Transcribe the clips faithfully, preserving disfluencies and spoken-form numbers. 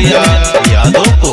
भैया यादों को।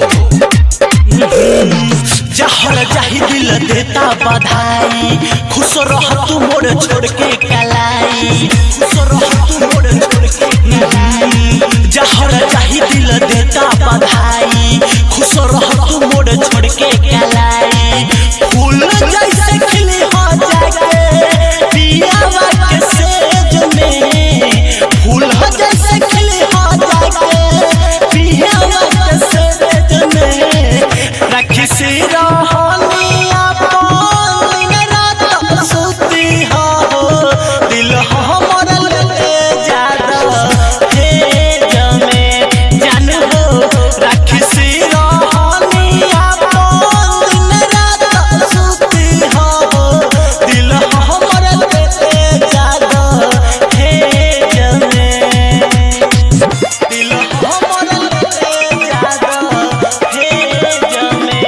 जहर जाही दिल देता बधाई, खुश रह तू मोर छोड़ के कलाई, खुश रह तू मोर छोड़ के कलाई। जहर जाही दिल देता बधाई, खुश रह तू मोर छोड़ के कलाई। फूल जैसे खिली हो जाके पियावा के सेज में, फूल जैसे खिली हो जाके पियावा के सेज में। रखी सी रहनी अपन दिन रात सुती हो, दिल हमर ले जादा हे जमे जान हो। रखी सी रहनी अपन दिन रात सुती हो, दिल हमर ले जादा हे जमे, दिल हमर ले जादा हे जमे।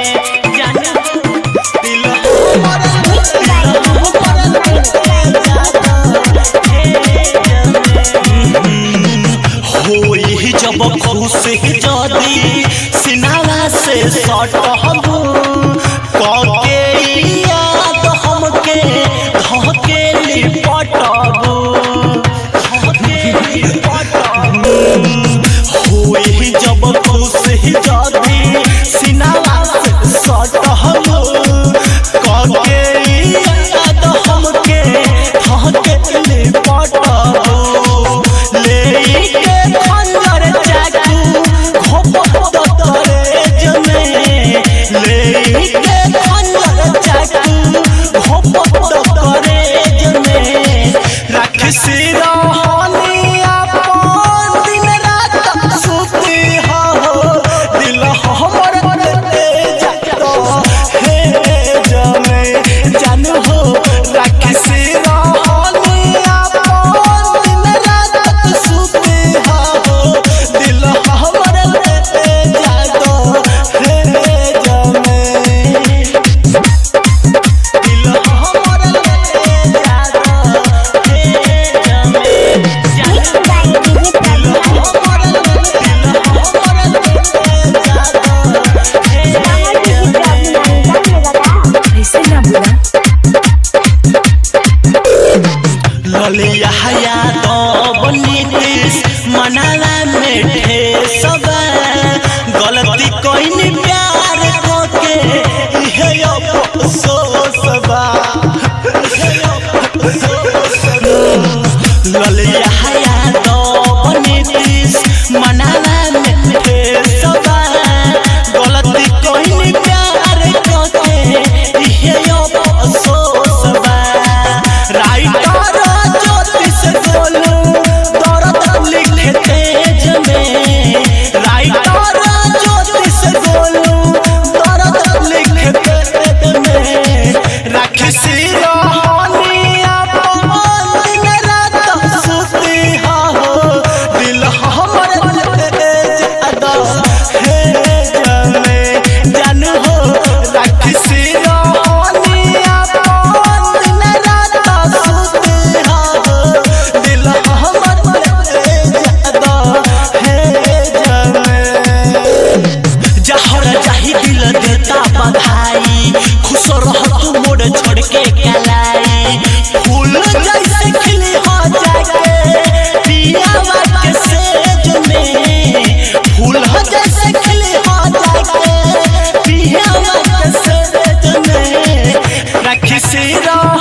होई जब खुश जदी सिनारा से सटहबू, कके याद हमके धके लिपटबू, धके लिपटबू। होई जब खुश जदी सिनारा से सटहबू, कके याद हमके धके लिपटबू। लेके खंजर चाकू घोपत तरेज में, लेके खंजर चाकू घोपत तरेज में। रख सी रहनी अपन दिन रात सुती हो, दिल हमर ले जादा हे जमे जान हो। रख सी रहनी अपन दिन रात सुती हो, दिल हमर ले जादा हे जमे, दिल हमर ले जादा हे जमे। ललिया यादव नीतीश मनाला में ठेसबा, गलती कइनी प्यार कोके इहे अफसोसबा, इहे अफसोसबा। ललिया यादव नीतीश मनाला में ठेसबा, गलती कइनी प्यार कोके इहे अफसोसबा। राइटर ज्योतिष गोलू दर्द लिखे तेज में, राइटर ज्योतिष गोलू दर्द लिखे तेज में। रख सी रहनी अपन दिन रात सुती हो, दिल हमर ले जादा हे जमे जान हो। रख सी रहनी अपन दिन रात सुती हो, दिल हमर ले जादा हे जमे। जहर जाही दिल देता बधाई, खुश रह तू मोर छोड़ के कलाई। फूल जैसे खिली हो जाके पियावा के सेज में, फूल जैसे खिली हो जाके पियावा के सेज में। रख सी